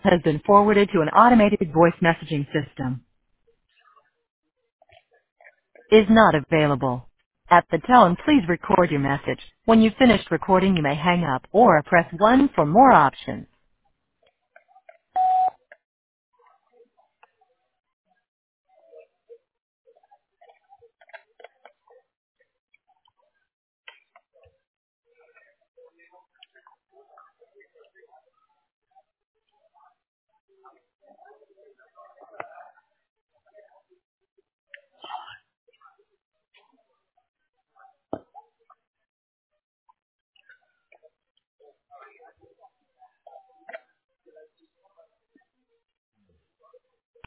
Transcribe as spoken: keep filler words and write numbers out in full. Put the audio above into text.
has been forwarded to an automated voice messaging system. Is not available. At the tone, please record your message. When you've finished recording, you may hang up or press one for more options.